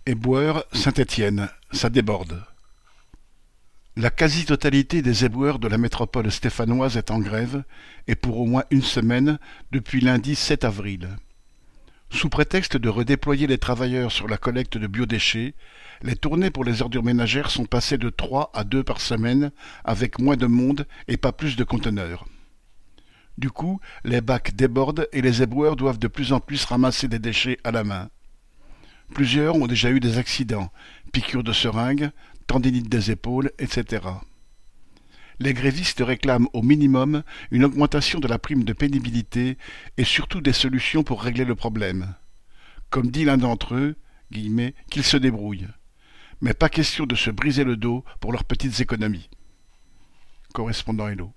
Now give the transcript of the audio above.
Éboueurs, Saint-Étienne, ça déborde. La quasi-totalité des éboueurs de la métropole stéphanoise est en grève, et pour au moins une semaine, depuis lundi 7 avril. Sous prétexte de redéployer les travailleurs sur la collecte de biodéchets, les tournées pour les ordures ménagères sont passées de 3 à 2 par semaine, avec moins de monde et pas plus de conteneurs. Du coup, les bacs débordent et les éboueurs doivent de plus en plus ramasser des déchets à la main. Plusieurs ont déjà eu des accidents, piqûres de seringues, tendinite des épaules, etc. Les grévistes réclament au minimum une augmentation de la prime de pénibilité et surtout des solutions pour régler le problème. Comme dit l'un d'entre eux, guillemets, qu'ils se débrouillent. Mais pas question de se briser le dos pour leurs petites économies. Correspondant Hello.